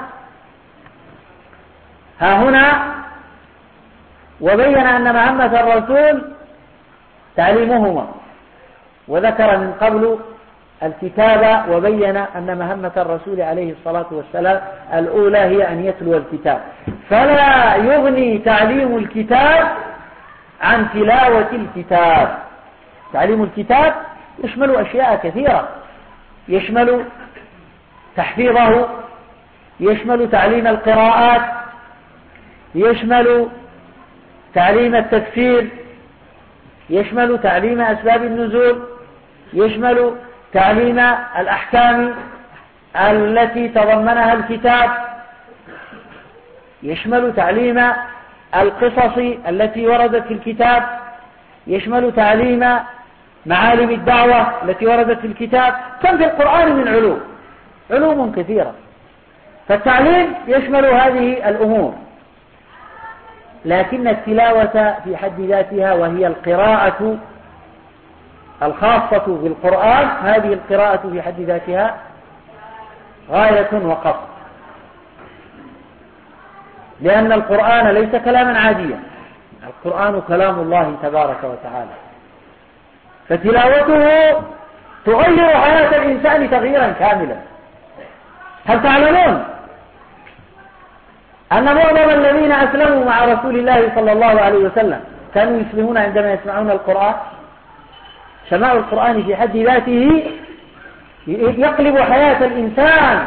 ها هنا، وبين أن مهمة الرسول تعليمهما، وذكر من قبل الكتاب وبين أن مهمة الرسول عليه الصلاة والسلام الأولى هي أن يتلو الكتاب. فلا يغني تعليم الكتاب عن تلاوة الكتاب. تعليم الكتاب يشمل أشياء كثيرة، يشمل تحفيظه، يشمل تعليم القراءات، يشمل تعليم التفسير، يشمل تعليم أسباب النزول، يشمل تعليم الأحكام التي تضمنها الكتاب، يشمل تعليم القصص التي وردت في الكتاب، يشمل تعليم معالم الدعوة التي وردت في الكتاب. كم في القرآن من علوم كثيرة، فالتعليم يشمل هذه الأمور. لكن التلاوة في حد ذاتها وهي القراءة الخاصة بالقرآن، هذه القراءة في حد ذاتها غاية وقصد، لأن القرآن ليس كلاما عاديا، القرآن كلام الله تبارك وتعالى، فتلاوته تغير حياة الإنسان تغييرا كاملا. هل تعلمون أن معظم الذين أسلموا مع رسول الله صلى الله عليه وسلم كانوا يسلمون عندما يسمعون القرآن؟ سماع القرآن في حد ذاته يقلب حياة الإنسان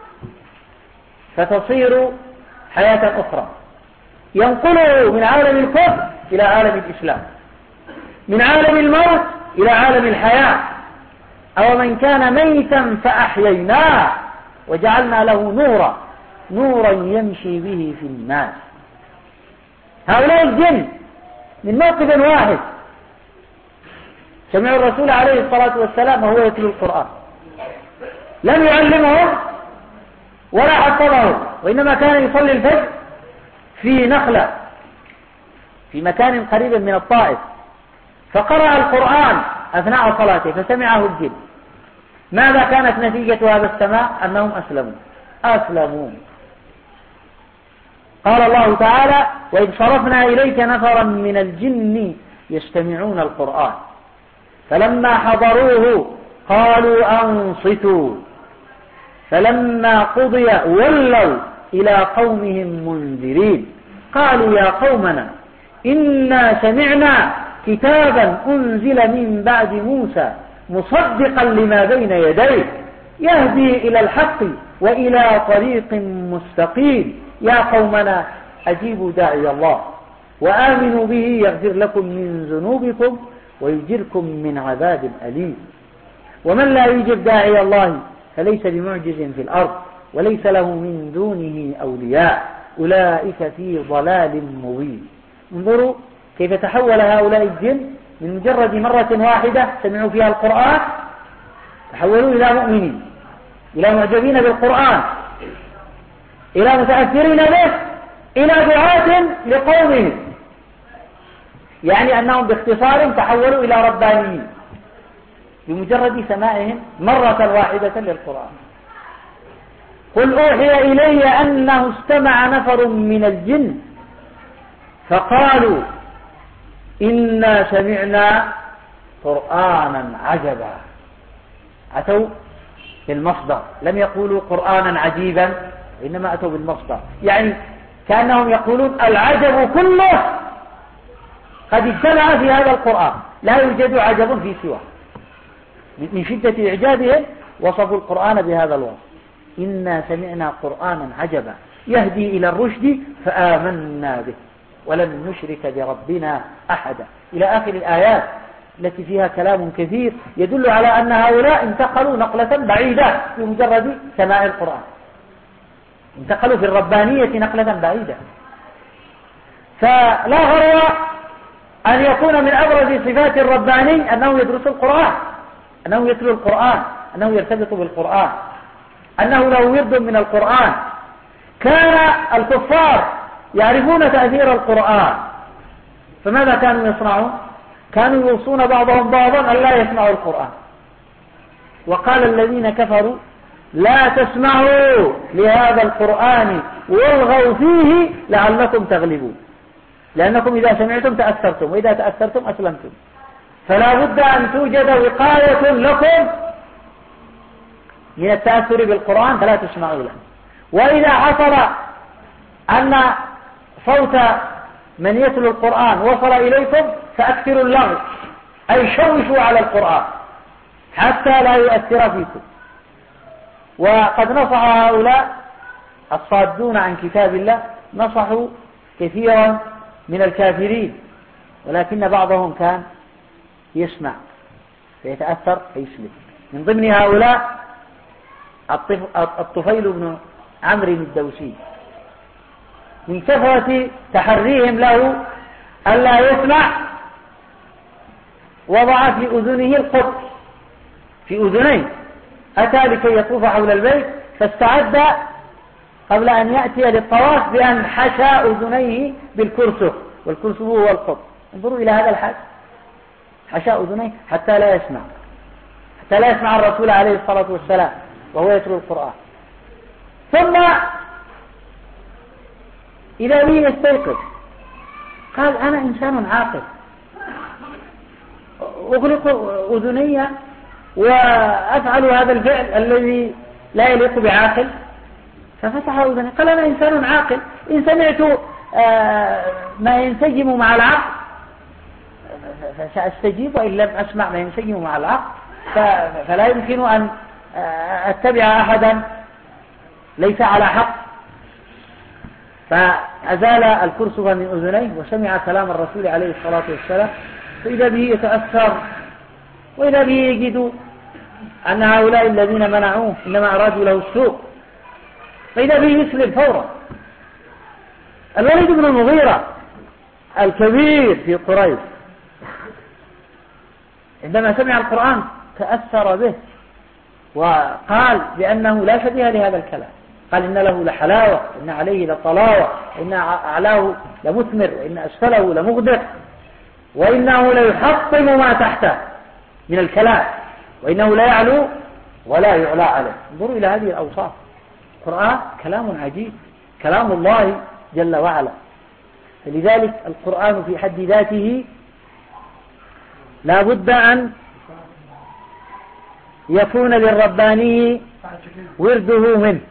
فتصير حياة أخرى، ينقله من عالم الكفر إلى عالم الإسلام، من عالم الموت إلى عالم الحياة. أو من كان ميتا فأحييناه وجعلنا له نورا يمشي به في الناس. هؤلاء الجن من موقف واحد سمعوا الرسول عليه الصلاة والسلام وهو يتلو القرآن، لم يعلمهم ولا حفظهم، وإنما كان يصلي الفجر في نخلة في مكان قريب من الطائف، فقرأ القرآن أثناء صلاته فسمعه الجن. ماذا كانت نتيجة هذا السماع؟ أنهم أسلموا. قال الله تعالى: وإذ صرفنا إليك نفرا من الجن يستمعون القرآن فلما حضروه قالوا أنصتوا فلما قضي ولوا إلى قومهم منذرين قالوا يا قومنا إنا سمعنا كتابا أنزل من بعد موسى مصدقا لما بين يديه يهدي إلى الحق وإلى طريق مستقيم يا قومنا أجيبوا داعي الله وآمنوا به يغفر لكم من ذنوبكم ويجركم من عذاب أليم. ومن لا يجب داعي الله فليس بمعجز في الأرض وليس له من دونه أولياء أولئك في ضلال مبين. انظروا كيف تحول هؤلاء الجن من مجرد مرة واحدة سمعوا فيها القرآن تحولوا إلى مؤمنين، إلى معجبين بالقرآن، إلى متأثرين به، إلى دعاة لقومهم، يعني أنهم باختصار تحولوا إلى ربانيين بمجرد سماعهم مرة واحدة للقرآن. قل أوحي إلي أنه استمع نفر من الجن فقالوا إنا سمعنا قرآنا عجبا. أتوا بالمصدر، لم يقولوا قرآنا عجيبا وإنما أتوا بالمصدر، يعني كأنهم يقولون العجب كله قد اجتمع في هذا القرآن، لا يوجد عجب في سواه. من شدة إعجابهم وصفوا القرآن بهذا الوصف: إنا سمعنا قرآنا عجبا يهدي إلى الرشد فآمنا به ولن نشرك بربنا أحدا، إلى آخر الآيات التي فيها كلام كثير يدل على أن هؤلاء انتقلوا نقلة بعيدة بمجرد سماع القرآن، انتقلوا في الربانية نقلة بعيدة. فلا غرو أن يكون من أبرز صفات الرباني أنه يدرس القرآن، أنه يتلو القرآن، أنه يرتبط بالقرآن، أنه له ورد من القرآن. كان الكفار يعرفون تأثير القرآن، فماذا كانوا يصنعون؟ كانوا يوصون بعضهم بعضا أن لا يسمعوا القرآن. وقال الذين كفروا لا تسمعوا لهذا القرآن والغوا فيه لعلكم تغلبون، لأنكم إذا سمعتم تأثرتم، وإذا تأثرتم أسلمتم، فلا بد أن توجد وقاية لكم من التأثر بالقرآن فلا تسمعوا له. وإذا حصل أن صوت من يتلو القرآن وصل إليكم فأكثروا اللغو، أي شوشوا على القرآن، حتى لا يؤثر فيكم. وقد نصح هؤلاء الصادون عن كتاب الله، نصحوا كثيرا من الكافرين، ولكن بعضهم كان يسمع فيتأثر فيسلم. من ضمن هؤلاء الطفيل بن عمرو الدوسي، من كثرة تحريهم له ألا يسمع وضع في أذنه القط في أذنيه، أتى لكي يطوف حول البيت فاستعد قبل أن يأتي للطواف بأن حشى أذنيه بالكرسف، والكرسف هو القط. انظروا إلى هذا الحد، حشى أذنيه حتى لا يسمع الرسول عليه الصلاة والسلام وهو يتلو القرآن. ثم إذا به يستيقظ قال أنا إنسان عاقل، أغلق أذني وأفعل هذا الفعل الذي لا يليق بعاقل، ففتح أذني قال أنا إنسان عاقل، إن سمعت ما ينسجم مع العقل فسأستجيب، وإن لم أسمع ما ينسجم مع العقل فلا يمكن أن أتبع أحدا ليس على حق. فأزال الكرسف من أذنيه وسمع كلام الرسول عليه الصلاة والسلام، فإذا به يتأثر، وإذا به يجد أن هؤلاء الذين منعوه إنما أرادوا له السوء، فإذا به يسلم فورا. الوليد بن المغيرة الكبير في قريش عندما سمع القرآن تأثر به وقال بأنه لا شبيه لهذا الكلام، قال إن له لحلاوة، إن عليه لطلاوة، إن أعلاه لمثمر، وإن أسفله لمغدق، وإنه ليحطم ما تحته من الكلام، وإنه لا يعلو ولا يعلى عليه. انظروا إلى هذه الأوصاف. القرآن كلام عجيب، كلام الله جل وعلا. فلذلك القرآن في حد ذاته لا بد أن يكون للرباني ورده منه،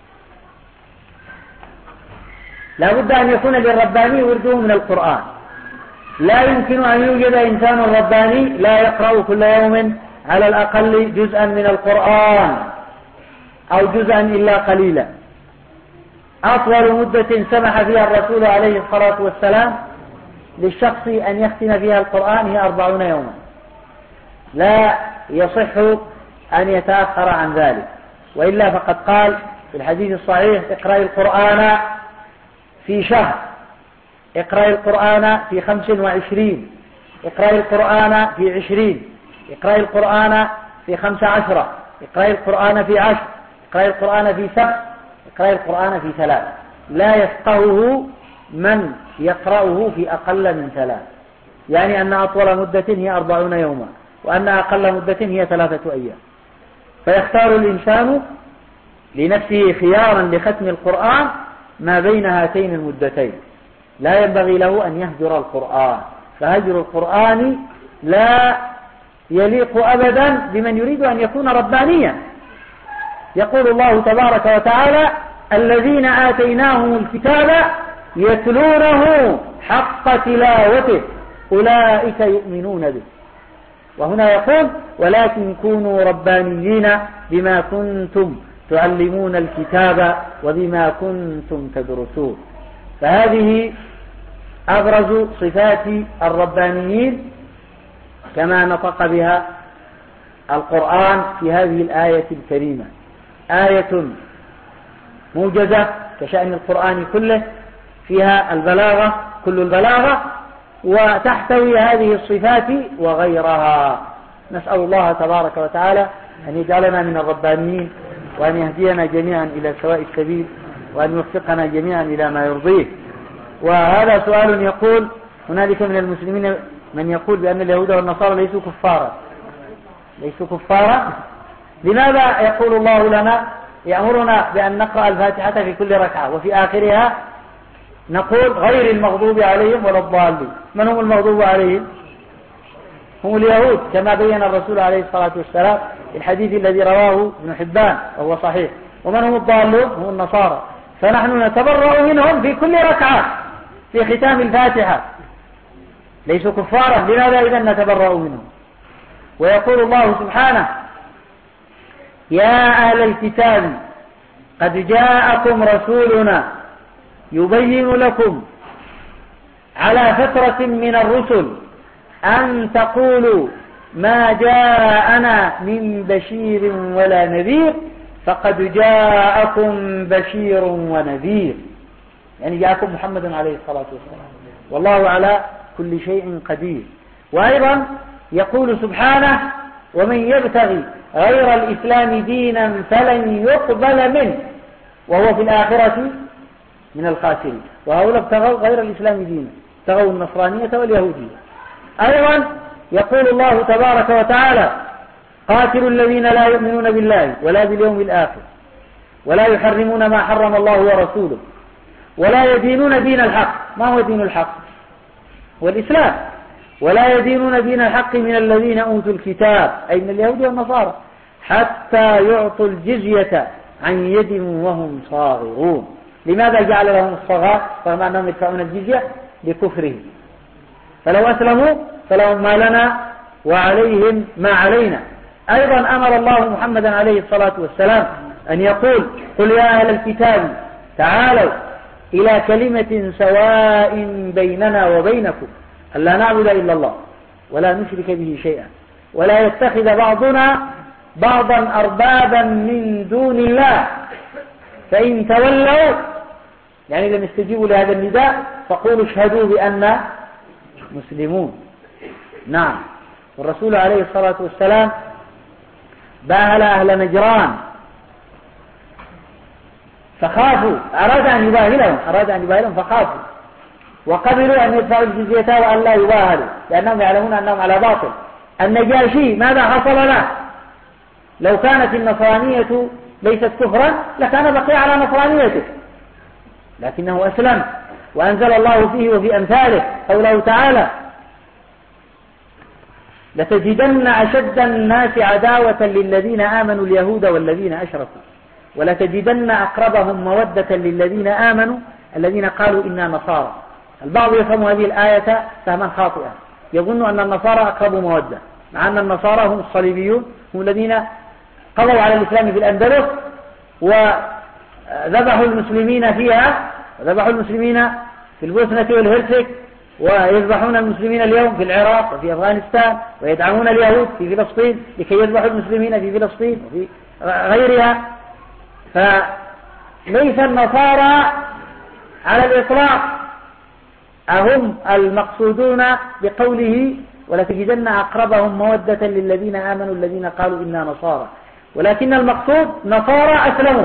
لا بد أن يكون للرباني ورده من القرآن. لا يمكن أن يوجد إنسان رباني لا يقرأ كل يوم على الأقل جزءا من القرآن أو جزءا إلا قليلا. أطول مدة سمح فيها الرسول عليه الصلاة والسلام للشخص أن يختم فيها القرآن هي 40 يوما، لا يصح أن يتأخر عن ذلك، وإلا فقد قال في الحديث الصحيح اقرأ القرآن في شهر، اقرأ القرآن في 25، اقرأ القرآن في 20، اقرأ القرآن في 15، اقرأ القرآن في 10، اقرأ القرآن في 7، اقرأ القرآن في 3. لا يفقهه من يقرأه في أقل من 3، يعني أن أطول مدة هي 40 يوما، وأن أقل مدة هي 3 أيام. فيختار الإنسان لنفسه خيارا لختم القرآن ما بين هاتين المدتين. لا ينبغي له أن يهجر القرآن، فهجر القرآن لا يليق أبدا بمن يريد أن يكون ربانيا. يقول الله تبارك وتعالى الذين آتيناهم الكتاب يتلونه حق تلاوته أولئك يؤمنون به. وهنا يقول ولكن كونوا ربانيين بما كنتم تعلمون الكتاب وبما كنتم تدرسون. فهذه أبرز صفات الربانيين كما نطق بها القرآن في هذه الآية الكريمة. آية موجزة كشأن القرآن كله، فيها البلاغة كل البلاغة، وتحتوي هذه الصفات وغيرها. نسأل الله تبارك وتعالى أن يجعلنا من الربانيين، وأن يهدينا جميعا إلى سواء السبيل، وأن يوفقنا جميعا إلى ما يرضيه. وهذا سؤال يقول هنالك من المسلمين من يقول بأن اليهود والنصارى ليسوا كفارا. لماذا يقول الله لنا يأمرنا بأن نقرأ الفاتحة في كل ركعة وفي آخرها نقول غير المغضوب عليهم ولا الضالين؟ من هم المغضوب عليهم؟ هم اليهود، كما بين الرسول عليه الصلاة والسلام في الحديث الذي رواه ابن حبان وهو صحيح. ومن هم الضالون؟ هم النصارى. فنحن نتبرأ منهم في كل ركعة في ختام الفاتحة. ليسوا كفارا، لماذا إذن نتبرأ منهم؟ ويقول الله سبحانه يا أهل الكتاب قد جاءكم رسولنا يبين لكم على فترة من الرسل أن تقولوا ما جاءنا من بشير ولا نذير فقد جاءكم بشير ونذير، يعني جاءكم محمد عليه الصلاة والسلام والله على كل شيء قدير. وأيضا يقول سبحانه ومن يبتغي غير الإسلام دينا فلن يقبل منه وهو في الآخرة من الخاسرين. وهؤلاء ابتغوا غير الإسلام دينا، ابتغوا النصرانية واليهودية. أيضا يقول الله تبارك وتعالى قاتلوا الذين لا يؤمنون بالله ولا باليوم الآخر ولا يحرمون ما حرم الله ورسوله ولا يدينون دين الحق. ما هو دين الحق؟ والإسلام. ولا يدينون دين الحق من الذين أوتوا الكتاب أي من اليهود والنصارى حتى يعطوا الجزية عن يد وهم صاغرون. لماذا جعل لهم الصغار رغم أنهم يدفعون الجزية؟ لكفرهم. فلو أسلموا فلهم ما لنا وعليهم ما علينا. أيضا أمر الله محمدا عليه الصلاة والسلام أن يقول قل يا أهل الكتاب تعالوا إلى كلمة سواء بيننا وبينكم ألا نعبد إلا الله ولا نشرك به شيئا ولا يتخذ بعضنا بعضا أربابا من دون الله فإن تولوا يعني لم يستجيبوا لهذا النداء فقولوا اشهدوا بأننا مسلمون. نعم. والرسول عليه الصلاة والسلام باهل أهل نجران فخافوا، أراد أن يباهلهم فخافوا وقبلوا أن يدفعوا الجزية وأن لا يباهلوا لأنهم يعلمون أنهم على باطل. النجاشي ماذا حصل له؟ لو كانت النصرانية ليست كفرا لكان بقي على نصرانيته، لكنه أسلم وأنزل الله فيه وفي أمثاله قوله تعالى لتجدن أشد الناس عداوة للذين آمنوا اليهود والذين أشركوا ولتجدن أقربهم مودة للذين آمنوا الذين قالوا إنا نصارى. البعض يفهم هذه الآية فهما خاطئا، يظن أن النصارى أقرب مودة، مع أن النصارى هم الصليبيون، هم الذين قضوا على الإسلام في الأندلس وذبحوا المسلمين فيها، ذبحوا المسلمين في البوسنة والهرسك، ويذبحون المسلمين اليوم في العراق وفي أفغانستان، ويدعمون اليهود في فلسطين لكي يذبحوا المسلمين في فلسطين وفي غيرها. فليس النصارى على الإطلاق أهم المقصودون بقوله ولتجدن أقربهم مودة للذين آمنوا الذين قالوا إنا نصارى، ولكن المقصود نصارى أسلموا.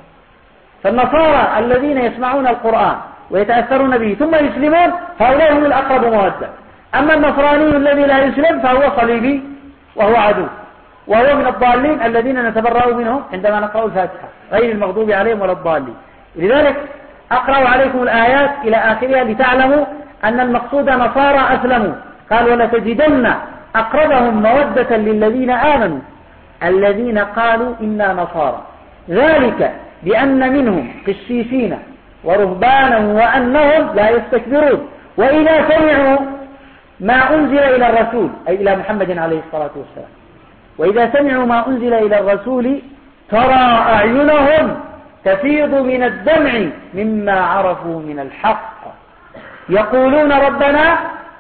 فالنصارى الذين يسمعون القرآن ويتأثرون به ثم يسلمون هؤلاء هم الأقرب مودة. أما النصراني الذي لا يسلم فهو صليبي وهو عدو وهو من الضالين الذين نتبرأ منهم عندما نقرأ الفاتحة غير المغضوب عليهم ولا الضالين. لذلك أقرأ عليكم الآيات إلى آخرها لتعلموا أن المقصود نصارى أسلموا. قال ولتجدن أقربهم مودة للذين آمنوا الذين قالوا إنا نصارى ذلك بأن منهم قسيسين ورهبانا وأنهم لا يستكبرون وإذا سمعوا ما أنزل إلى الرسول أي إلى محمد عليه الصلاة والسلام وإذا سمعوا ما أنزل إلى الرسول ترى أعينهم تفيض من الدمع مما عرفوا من الحق يقولون ربنا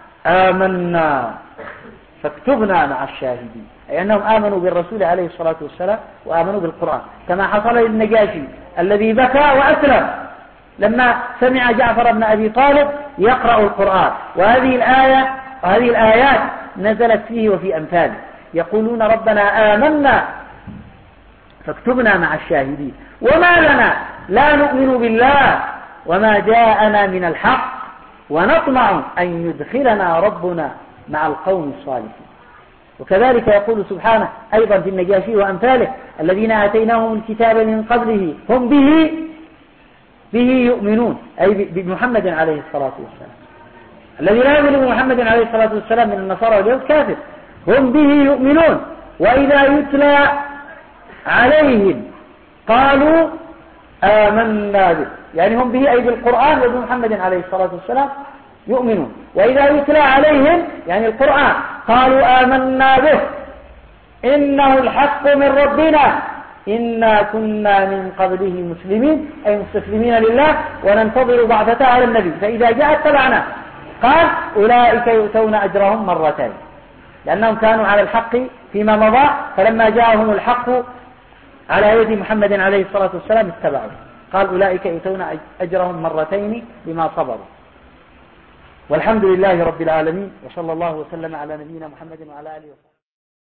آمنا فاكتبنا مع الشاهدين، أي أنهم آمنوا بالرسول عليه الصلاة والسلام وآمنوا بالقرآن، كما حصل للنجاشي الذي بكى وأسلم لما سمع جعفر بن أبي طالب يقرأ القرآن. وهذه الآيات نزلت فيه وفي أمثاله يقولون ربنا آمنا فاكتبنا مع الشاهدين وما لنا لا نؤمن بالله وما جاءنا من الحق ونطمع أن يدخلنا ربنا مع القوم الصالحين. وكذلك يقول سبحانه أيضا في النجاشي وأمثاله الذين آتيناهم الكتاب من قبله هم به يؤمنون أي بمحمد عليه الصلاة والسلام. الذي لا يؤمن بمحمد عليه الصلاة والسلام من النصارى واليهود كافر، هم به يؤمنون وإذا يتلى عليهم قالوا آمنا به، يعني هم به أي بالقرآن وبمحمد عليه الصلاة والسلام يؤمنون. وإذا يتلى عليهم يعني القرآن قالوا آمنا به إنه الحق من ربنا إنا كنا من قبله مسلمين أي مستسلمين لله وننتظر بعثته على النبي فإذا جاء اتبعناه. قال أولئك يؤتون أجرهم مرتين لأنهم كانوا على الحق فيما مضى، فلما جاءهم الحق على يد محمد عليه الصلاة والسلام اتبعوا. قال أولئك يؤتون أجرهم مرتين بما صبروا. والحمد لله رب العالمين، وصلى الله وسلم على نبينا محمد وعلى آله وصحبه.